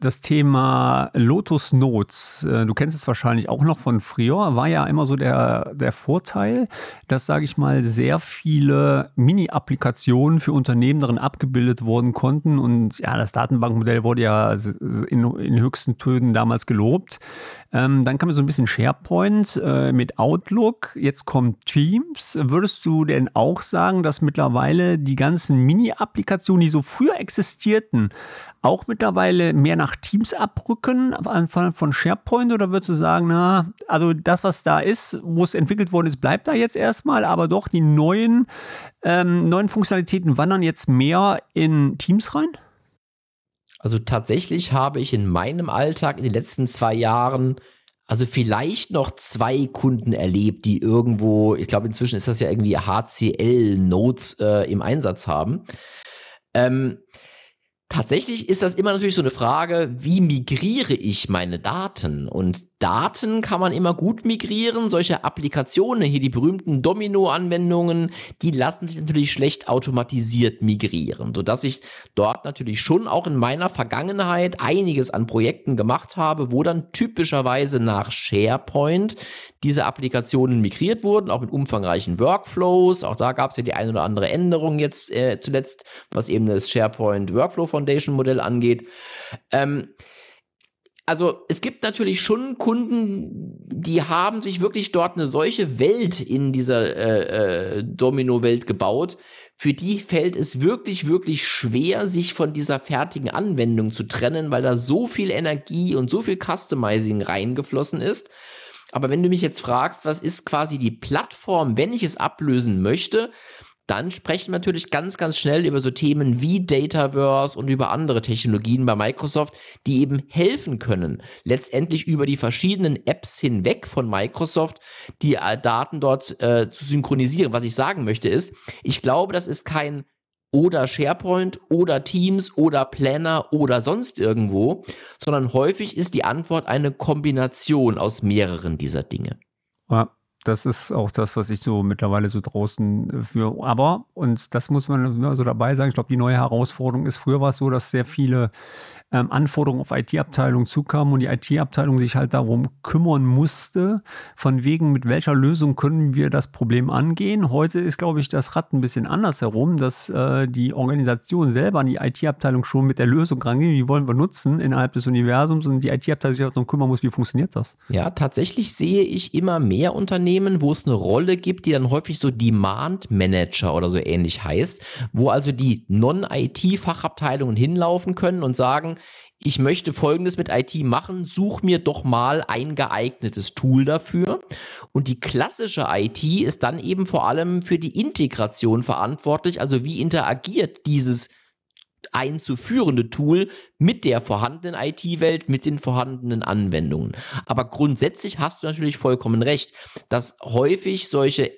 das Thema Lotus Notes, du kennst es wahrscheinlich auch noch von früher, war ja immer so der, der Vorteil, dass, sage ich mal, sehr viele Mini-Applikationen für Unternehmen darin abgebildet worden konnten. Und ja, das Datenbankmodell wurde ja in, in höchsten Tönen damals gelobt. Ähm, dann kam so ein bisschen SharePoint äh, mit Outlook. Jetzt kommt Teams. Würdest du denn auch sagen, dass mittlerweile die ganzen Mini-Applikationen, die so früher existierten, auch mittlerweile mehr nach Teams abrücken von, von SharePoint? Oder würdest du sagen, na, also das, was da ist, wo es entwickelt worden ist, bleibt da jetzt erstmal, aber doch die neuen, ähm, neuen Funktionalitäten wandern jetzt mehr in Teams rein? Also tatsächlich habe ich in meinem Alltag in den letzten zwei Jahren also vielleicht noch zwei Kunden erlebt, die irgendwo, ich glaube inzwischen ist das ja irgendwie H C L-Notes äh, im Einsatz haben. Ähm, tatsächlich ist das immer natürlich so eine Frage, wie migriere ich meine Daten? Und Daten kann man immer gut migrieren. Solche Applikationen, hier die berühmten Domino-Anwendungen, die lassen sich natürlich schlecht automatisiert migrieren, sodass ich dort natürlich schon auch in meiner Vergangenheit einiges an Projekten gemacht habe, wo dann typischerweise nach SharePoint diese Applikationen migriert wurden, auch mit umfangreichen Workflows. Auch da gab es ja die eine oder andere Änderung jetzt äh, zuletzt, was eben das SharePoint Workflow Foundation Modell angeht. Ähm, Also es gibt natürlich schon Kunden, die haben sich wirklich dort eine solche Welt in dieser äh, äh, Domino-Welt gebaut. Für die fällt es wirklich, wirklich schwer, sich von dieser fertigen Anwendung zu trennen, weil da so viel Energie und so viel Customizing reingeflossen ist. Aber wenn du mich jetzt fragst, was ist quasi die Plattform, wenn ich es ablösen möchte, dann sprechen wir natürlich ganz, ganz schnell über so Themen wie Dataverse und über andere Technologien bei Microsoft, die eben helfen können, letztendlich über die verschiedenen Apps hinweg von Microsoft die äh, Daten dort äh, zu synchronisieren. Was ich sagen möchte ist, ich glaube, das ist kein oder SharePoint oder Teams oder Planner oder sonst irgendwo, sondern häufig ist die Antwort eine Kombination aus mehreren dieser Dinge. Ja. Das ist auch das, was ich so mittlerweile so draußen für, aber, und das muss man immer so dabei sagen, ich glaube, die neue Herausforderung ist, früher war es so, dass sehr viele ähm, Anforderungen auf I T-Abteilungen zukamen und die I T-Abteilung sich halt darum kümmern musste, von wegen, mit welcher Lösung können wir das Problem angehen. Heute ist, glaube ich, das Rad ein bisschen anders herum, dass äh, die Organisation selber an die I T-Abteilung schon mit der Lösung rangeht, die wollen wir nutzen innerhalb des Universums und die I T-Abteilung sich darum kümmern muss, wie funktioniert das? Ja, tatsächlich sehe ich immer mehr Unternehmen, wo es eine Rolle gibt, die dann häufig so Demand Manager oder so ähnlich heißt, wo also die Non-I T-Fachabteilungen hinlaufen können und sagen, ich möchte Folgendes mit I T machen, such mir doch mal ein geeignetes Tool dafür. Und die klassische I T ist dann eben vor allem für die Integration verantwortlich, also wie interagiert dieses einzuführende Tool mit der vorhandenen I T-Welt, mit den vorhandenen Anwendungen. Aber grundsätzlich hast du natürlich vollkommen recht, dass häufig solche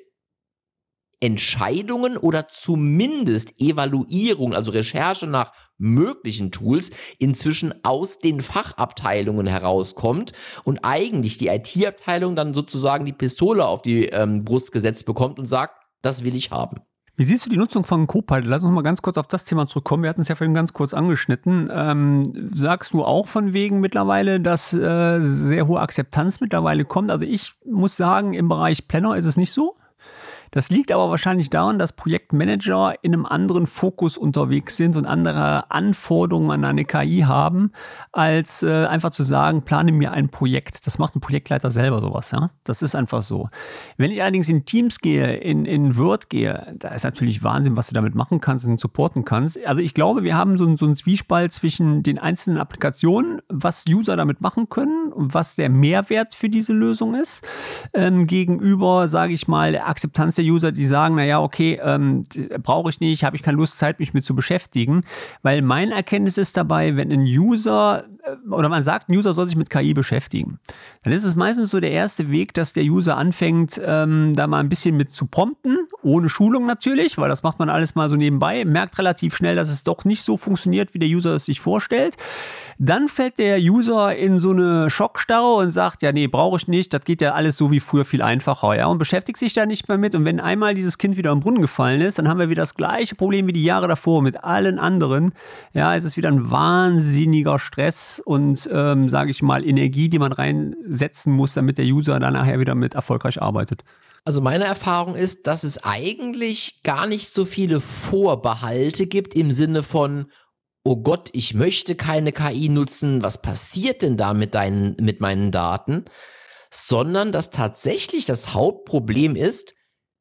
Entscheidungen oder zumindest Evaluierung, also Recherche nach möglichen Tools, inzwischen aus den Fachabteilungen herauskommt und eigentlich die I T-Abteilung dann sozusagen die Pistole auf die ähm, Brust gesetzt bekommt und sagt, das will ich haben. Wie siehst du die Nutzung von Copilot? Lass uns mal ganz kurz auf das Thema zurückkommen. Wir hatten es ja vorhin ganz kurz angeschnitten. Ähm, sagst du auch von wegen mittlerweile, dass äh, sehr hohe Akzeptanz mittlerweile kommt? Also ich muss sagen, im Bereich Planner ist es nicht so. Das liegt aber wahrscheinlich daran, dass Projektmanager in einem anderen Fokus unterwegs sind und andere Anforderungen an eine K I haben, als äh, einfach zu sagen, plane mir ein Projekt. Das macht ein Projektleiter selber sowas, ja. Das ist einfach so. Wenn ich allerdings in Teams gehe, in, in Word gehe, da ist natürlich Wahnsinn, was du damit machen kannst und supporten kannst. Also ich glaube, wir haben so, so einen Zwiespalt zwischen den einzelnen Applikationen, was User damit machen können und was der Mehrwert für diese Lösung ist, ähm, gegenüber, sage ich mal, der Akzeptanz der User, die sagen, naja, okay, ähm, brauche ich nicht, habe ich keine Lust, Zeit, mich mit zu beschäftigen, weil mein Erkenntnis ist dabei, wenn ein User, oder man sagt, ein User soll sich mit K I beschäftigen, dann ist es meistens so der erste Weg, dass der User anfängt, ähm, da mal ein bisschen mit zu prompten ohne Schulung natürlich, weil das macht man alles mal so nebenbei, merkt relativ schnell, dass es doch nicht so funktioniert, wie der User es sich vorstellt. Dann fällt der User in so eine Schockstarre und sagt, ja, nee, brauche ich nicht, das geht ja alles so wie früher viel einfacher, ja, und beschäftigt sich da nicht mehr mit. Und wenn einmal dieses Kind wieder im Brunnen gefallen ist, dann haben wir wieder das gleiche Problem wie die Jahre davor mit allen anderen. Ja, es ist wieder ein wahnsinniger Stress und, ähm, sage ich mal, Energie, die man reinsetzen muss, damit der User dann nachher wieder mit erfolgreich arbeitet. Also meine Erfahrung ist, dass es eigentlich gar nicht so viele Vorbehalte gibt im Sinne von, oh Gott, ich möchte keine K I nutzen, was passiert denn da mit deinen, mit meinen Daten? Sondern dass tatsächlich das Hauptproblem ist,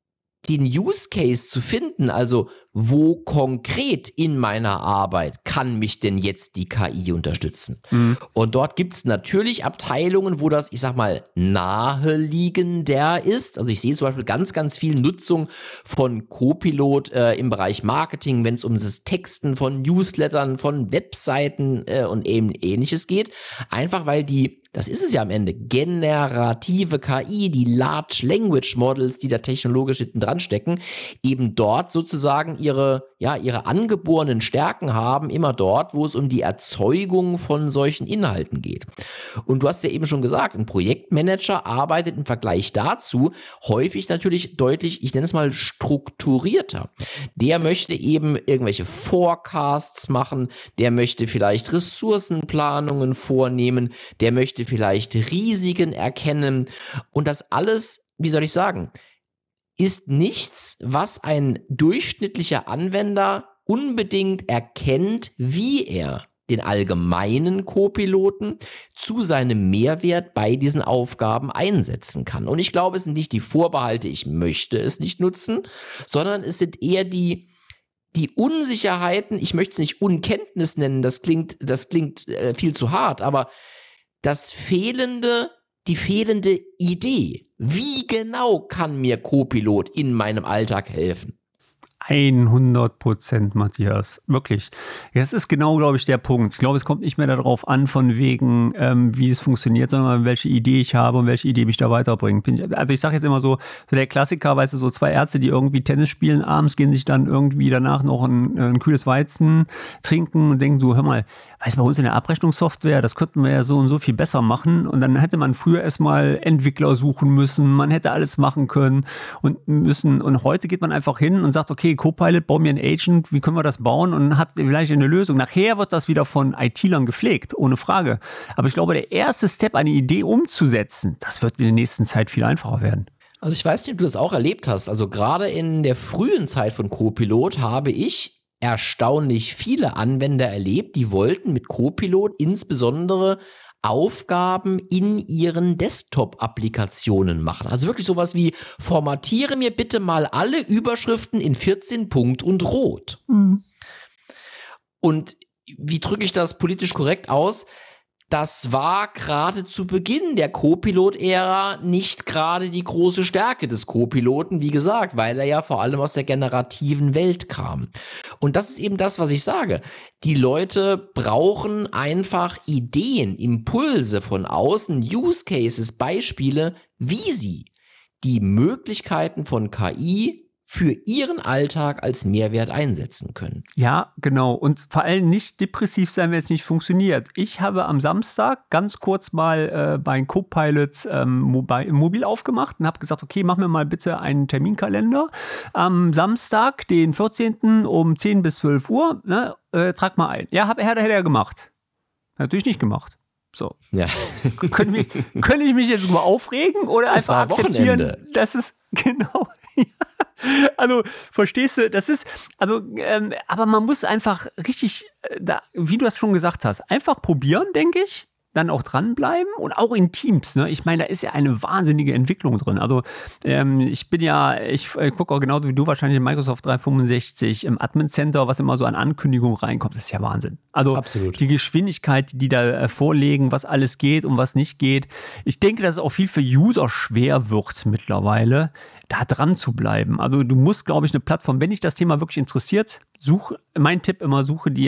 den Use Case zu finden, also wo konkret in meiner Arbeit kann mich denn jetzt die K I unterstützen? Mhm. Und dort gibt es natürlich Abteilungen, wo das, ich sag mal, naheliegender ist. Also ich sehe zum Beispiel ganz, ganz viel Nutzung von Copilot äh, im Bereich Marketing, wenn es um das Texten von Newslettern, von Webseiten äh, und eben ähnliches geht. Einfach weil die, das ist es ja am Ende, generative K I, die Large Language Models, die da technologisch hinten dran stecken, eben dort sozusagen ihre, ja, ihre angeborenen Stärken haben, immer dort, wo es um die Erzeugung von solchen Inhalten geht. Und du hast ja eben schon gesagt, ein Projektmanager arbeitet im Vergleich dazu häufig natürlich deutlich, ich nenne es mal strukturierter. Der möchte eben irgendwelche Forecasts machen, der möchte vielleicht Ressourcenplanungen vornehmen, der möchte vielleicht Risiken erkennen und das alles, wie soll ich sagen, ist nichts, was ein durchschnittlicher Anwender unbedingt erkennt, wie er den allgemeinen Co-Piloten zu seinem Mehrwert bei diesen Aufgaben einsetzen kann. Und ich glaube, es sind nicht die Vorbehalte, ich möchte es nicht nutzen, sondern es sind eher die Die Unsicherheiten, ich möchte es nicht Unkenntnis nennen, das klingt, das klingt äh, viel zu hart, aber das fehlende, die fehlende Idee. Wie genau kann mir Copilot in meinem Alltag helfen? hundert Prozent, Matthias. Wirklich. Das ist genau, glaube ich, der Punkt. Ich glaube, es kommt nicht mehr darauf an, von wegen, ähm, wie es funktioniert, sondern welche Idee ich habe und welche Idee mich da weiterbringt. Also ich sage jetzt immer so, so der Klassiker, weißt du, so zwei Ärzte, die irgendwie Tennis spielen, abends gehen sich dann irgendwie danach noch ein, ein kühles Weizen trinken und denken so, hör mal, weißt du, bei uns in der Abrechnungssoftware, das könnten wir ja so und so viel besser machen. Und dann hätte man früher erstmal Entwickler suchen müssen, man hätte alles machen können und müssen. Und heute geht man einfach hin und sagt, okay, Copilot, bau mir einen Agent, wie können wir das bauen? Und hat vielleicht eine Lösung. Nachher wird das wieder von I T-Lern gepflegt, ohne Frage. Aber ich glaube, der erste Step, eine Idee umzusetzen, das wird in der nächsten Zeit viel einfacher werden. Also ich weiß nicht, ob du das auch erlebt hast. Also gerade in der frühen Zeit von Copilot habe ich erstaunlich viele Anwender erlebt, die wollten mit Copilot insbesondere Aufgaben in ihren Desktop-Applikationen machen. Also wirklich sowas wie, formatiere mir bitte mal alle Überschriften in vierzehn Punkt und rot. Mhm. Und wie drücke ich das politisch korrekt aus? Das war gerade zu Beginn der Copilot-Ära nicht gerade die große Stärke des Copiloten, wie gesagt, weil er ja vor allem aus der generativen Welt kam. Und das ist eben das, was ich sage. Die Leute brauchen einfach Ideen, Impulse von außen, Use Cases, Beispiele, wie sie die Möglichkeiten von K I für ihren Alltag als Mehrwert einsetzen können. Ja, genau. Und vor allem nicht depressiv sein, wenn es nicht funktioniert. Ich habe am Samstag ganz kurz mal äh, bei Copilots ähm, Mobil, Mobil aufgemacht und habe gesagt, okay, mach mir mal bitte einen Terminkalender. Am Samstag, den vierzehnten um zehn bis zwölf Uhr, ne, äh, trag mal ein. Ja, hab, hätte er gemacht. Natürlich nicht gemacht. So. Ja. Können, wir, können ich mich jetzt nur aufregen oder es einfach akzeptieren, Wochenende. dass es genau. Ja. Also, verstehst du, das ist, also, ähm, aber man muss einfach richtig, äh, da, wie du das schon gesagt hast, einfach probieren, denke ich, dann auch dranbleiben und auch in Teams, ne? Ich meine, da ist ja eine wahnsinnige Entwicklung drin. Also, ähm, ich bin ja, ich äh, gucke auch genauso wie du wahrscheinlich in Microsoft dreihundertfünfundsechzig im Admin Center, was immer so an Ankündigungen reinkommt, das ist ja Wahnsinn. Also, absolut. Die Geschwindigkeit, die da äh, vorlegen, was alles geht und was nicht geht. Ich denke, dass es auch viel für User schwer wird mittlerweile, da dran zu bleiben. Also du musst, glaube ich, eine Plattform, wenn dich das Thema wirklich interessiert, such, mein Tipp immer, suche dir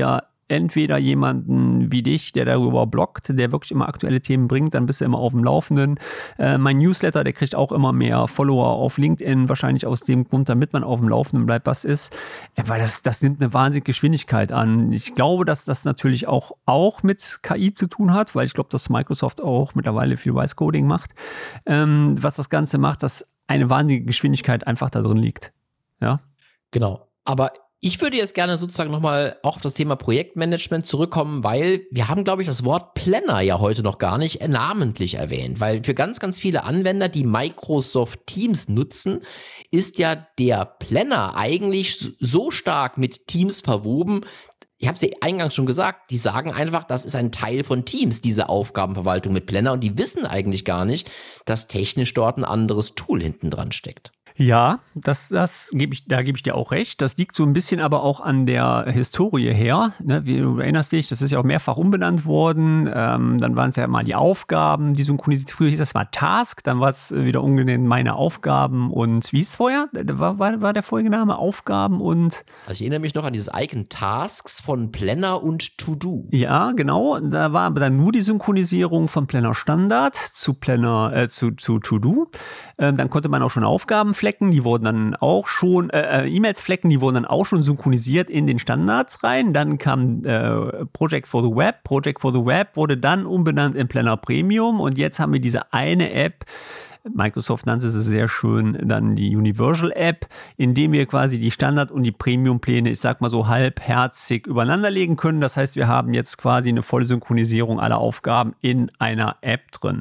entweder jemanden wie dich, der darüber bloggt, der wirklich immer aktuelle Themen bringt, dann bist du immer auf dem Laufenden. Äh, mein Newsletter, der kriegt auch immer mehr Follower auf LinkedIn, wahrscheinlich aus dem Grund, damit man auf dem Laufenden bleibt, was ist. Äh, weil das, das nimmt eine wahnsinnige Geschwindigkeit an. Ich glaube, dass das natürlich auch, auch mit K I zu tun hat, weil ich glaube, dass Microsoft auch mittlerweile viel Vice Coding macht. Ähm, was das Ganze macht, dass eine wahnsinnige Geschwindigkeit einfach da drin liegt. Ja? Genau. Aber ich würde jetzt gerne sozusagen nochmal auch auf das Thema Projektmanagement zurückkommen, weil wir haben, glaube ich, das Wort Planner ja heute noch gar nicht namentlich erwähnt, weil für ganz, ganz viele Anwender, die Microsoft Teams nutzen, ist ja der Planner eigentlich so stark mit Teams verwoben. Ich habe es ja eingangs schon gesagt, die sagen einfach, das ist ein Teil von Teams, diese Aufgabenverwaltung mit Planner, und die wissen eigentlich gar nicht, dass technisch dort ein anderes Tool hinten dran steckt. Ja, das, das gebe ich, da gebe ich dir auch recht. Das liegt so ein bisschen aber auch an der Historie her. Ne? Wie du erinnerst dich, das ist ja auch mehrfach umbenannt worden. Ähm, dann waren es ja mal die Aufgaben, die synchronisiert. Früher hieß das mal Task, dann war es wieder umgenannt meine Aufgaben und wie hieß es vorher? War, war, war der Folgename Aufgaben und... Also ich erinnere mich noch an dieses Icon Tasks von Planner und To-Do. Ja, genau. Da war aber dann nur die Synchronisierung von Planner Standard zu Planner, äh, zu, zu To-Do. Ähm, dann konnte man auch schon Aufgaben Flecken, die wurden dann auch schon, äh, E-Mails-Flecken, die wurden dann auch schon synchronisiert in den Standards rein. Dann kam äh, Project for the Web. Project for the Web wurde dann umbenannt in Planner Premium und jetzt haben wir diese eine App, Microsoft nannte sie sehr schön dann die Universal App, in dem wir quasi die Standard- und die Premium-Pläne, ich sag mal so halbherzig übereinander legen können. Das heißt, wir haben jetzt quasi eine volle Synchronisierung aller Aufgaben in einer App drin.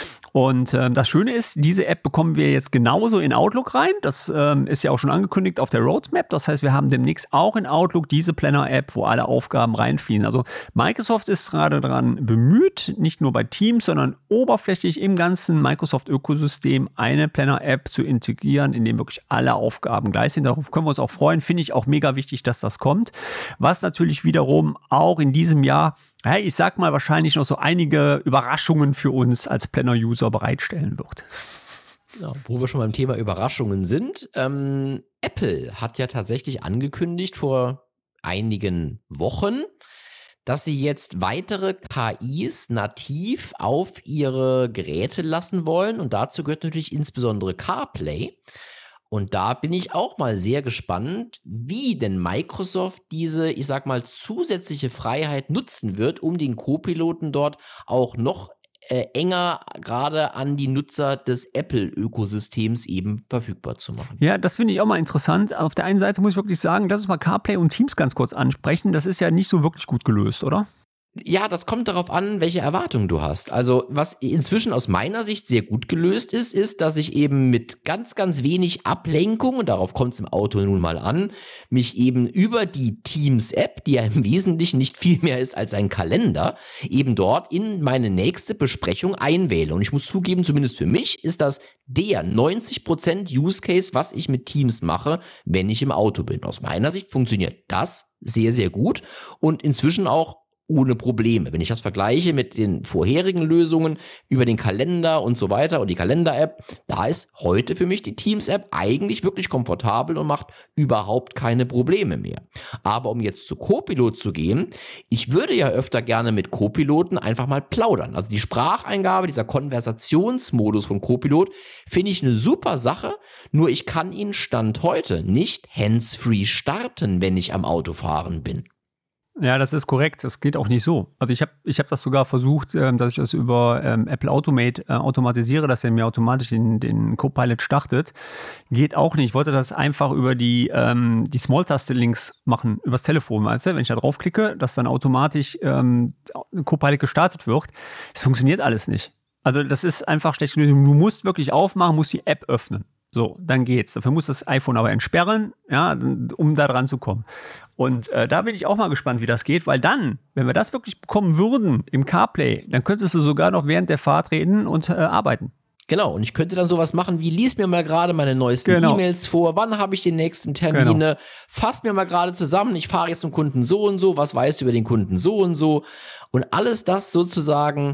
Und äh, das Schöne ist, diese App bekommen wir jetzt genauso in Outlook rein. Das ähm, ist ja auch schon angekündigt auf der Roadmap. Das heißt, wir haben demnächst auch in Outlook diese Planner-App, wo alle Aufgaben reinfließen. Also Microsoft ist gerade daran bemüht, nicht nur bei Teams, sondern oberflächlich im ganzen Microsoft-Ökosystem eine Planner-App zu integrieren, in dem wirklich alle Aufgaben gleich sind. Darauf können wir uns auch freuen. Finde ich auch mega wichtig, dass das kommt. Was natürlich wiederum auch in diesem Jahr, ja, ich sag mal, wahrscheinlich noch so einige Überraschungen für uns als Planner-User bereitstellen wird. Genau, wo wir schon beim Thema Überraschungen sind. Ähm, Apple hat ja tatsächlich angekündigt vor einigen Wochen, dass sie jetzt weitere K Is nativ auf ihre Geräte lassen wollen. Und dazu gehört natürlich insbesondere CarPlay. Und da bin ich auch mal sehr gespannt, wie denn Microsoft diese, ich sag mal, zusätzliche Freiheit nutzen wird, um den Co-Piloten dort auch noch äh, enger gerade an die Nutzer des Apple-Ökosystems eben verfügbar zu machen. Ja, das finde ich auch mal interessant. Auf der einen Seite muss ich wirklich sagen, lass uns mal CarPlay und Teams ganz kurz ansprechen. Das ist ja nicht so wirklich gut gelöst, oder? Ja, das kommt darauf an, welche Erwartungen du hast. Also was inzwischen aus meiner Sicht sehr gut gelöst ist, ist, dass ich eben mit ganz, ganz wenig Ablenkung, und darauf kommt es im Auto nun mal an, mich eben über die Teams-App, die ja im Wesentlichen nicht viel mehr ist als ein Kalender, eben dort in meine nächste Besprechung einwähle. Und ich muss zugeben, zumindest für mich ist das der neunzig Prozent Use Case, was ich mit Teams mache, wenn ich im Auto bin. Aus meiner Sicht funktioniert das sehr, sehr gut und inzwischen auch ohne Probleme. Wenn ich das vergleiche mit den vorherigen Lösungen über den Kalender und so weiter und die Kalender-App, da ist heute für mich die Teams-App eigentlich wirklich komfortabel und macht überhaupt keine Probleme mehr. Aber um jetzt zu Copilot zu gehen, ich würde ja öfter gerne mit Copiloten einfach mal plaudern. Also die Spracheingabe, dieser Konversationsmodus von Copilot, finde ich eine super Sache, nur ich kann ihn Stand heute nicht hands-free starten, wenn ich am Autofahren bin. Ja, das ist korrekt. Das geht auch nicht so. Also ich habe ich hab das sogar versucht, ähm, dass ich das über ähm, Apple Automate äh, automatisiere, dass er mir automatisch den, den Copilot startet. Geht auch nicht. Ich wollte das einfach über die, ähm, die Small-Taste-Links machen, übers Telefon. Weißt du? Wenn ich da draufklicke, dass dann automatisch ähm, Copilot gestartet wird. Es funktioniert alles nicht. Also das ist einfach schlecht gelöst. Du musst wirklich aufmachen, musst die App öffnen. So, dann geht's. Dafür muss das iPhone aber entsperren, ja, um da dran zu kommen. Und äh, da bin ich auch mal gespannt, wie das geht, weil dann, wenn wir das wirklich bekommen würden im CarPlay, dann könntest du sogar noch während der Fahrt reden und äh, arbeiten. Genau, und ich könnte dann sowas machen wie, lies mir mal gerade meine neuesten genau. E-Mails vor, wann habe ich den nächsten Termine, genau. Fass mir mal gerade zusammen, ich fahre jetzt zum Kunden so und so, was weißt du über den Kunden so und so. Und alles das sozusagen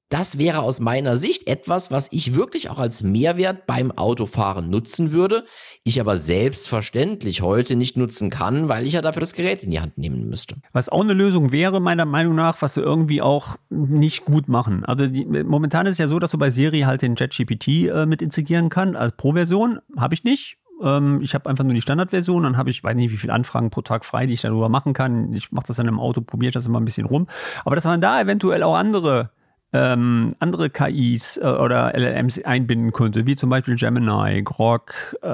Das wäre aus meiner Sicht etwas, was ich wirklich auch als Mehrwert beim Autofahren nutzen würde, ich aber selbstverständlich heute nicht nutzen kann, weil ich ja dafür das Gerät in die Hand nehmen müsste. Was auch eine Lösung wäre, meiner Meinung nach, was wir irgendwie auch nicht gut machen. Also die, momentan ist es ja so, dass du bei Siri halt den ChatGPT äh, mit integrieren kannst, als Pro-Version. Habe ich nicht. Ähm, ich habe einfach nur die Standardversion, dann habe ich, weiß nicht, wie viele Anfragen pro Tag frei, die ich darüber machen kann. Ich mache das dann im Auto, probiere das immer ein bisschen rum. Aber dass man da eventuell auch andere Ähm, andere K Is äh, oder L L Ms einbinden könnte, wie zum Beispiel Gemini, Grok,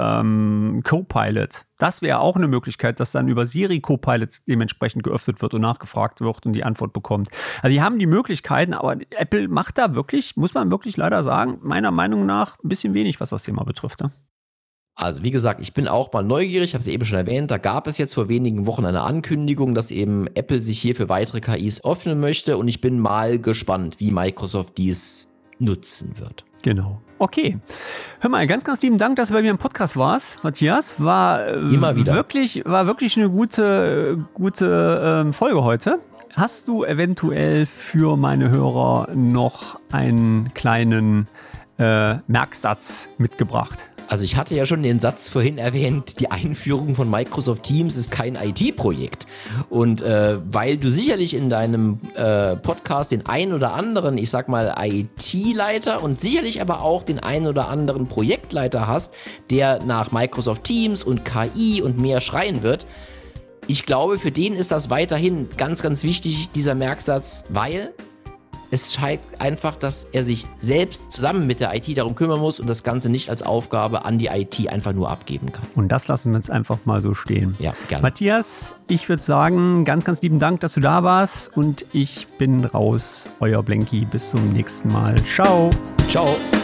ähm, Copilot. Das wäre auch eine Möglichkeit, dass dann über Siri Copilot dementsprechend geöffnet wird und nachgefragt wird und die Antwort bekommt. Also die haben die Möglichkeiten, aber Apple macht da wirklich, muss man wirklich leider sagen, meiner Meinung nach ein bisschen wenig, was das Thema betrifft. Ne? Also wie gesagt, ich bin auch mal neugierig, ich habe es eben schon erwähnt, da gab es jetzt vor wenigen Wochen eine Ankündigung, dass eben Apple sich hier für weitere K Is öffnen möchte und ich bin mal gespannt, wie Microsoft dies nutzen wird. Genau. Okay. Hör mal, ganz, ganz lieben Dank, dass du bei mir im Podcast warst, Matthias. War äh, Immer wieder. Wirklich, war wirklich eine gute, gute äh, Folge heute. Hast du eventuell für meine Hörer noch einen kleinen äh, Merksatz mitgebracht? Also ich hatte ja schon den Satz vorhin erwähnt, die Einführung von Microsoft Teams ist kein I T-Projekt. Und äh, weil du sicherlich in deinem äh, Podcast den einen oder anderen, ich sag mal I T-Leiter und sicherlich aber auch den einen oder anderen Projektleiter hast, der nach Microsoft Teams und K I und mehr schreien wird. Ich glaube, für den ist das weiterhin ganz, ganz wichtig, dieser Merksatz, weil es scheint einfach, dass er sich selbst zusammen mit der I T darum kümmern muss und das Ganze nicht als Aufgabe an die I T einfach nur abgeben kann. Und das lassen wir jetzt einfach mal so stehen. Ja, gerne. Matthias, ich würde sagen, ganz, ganz lieben Dank, dass du da warst und ich bin raus. Euer Blanky. Bis zum nächsten Mal. Ciao. Ciao.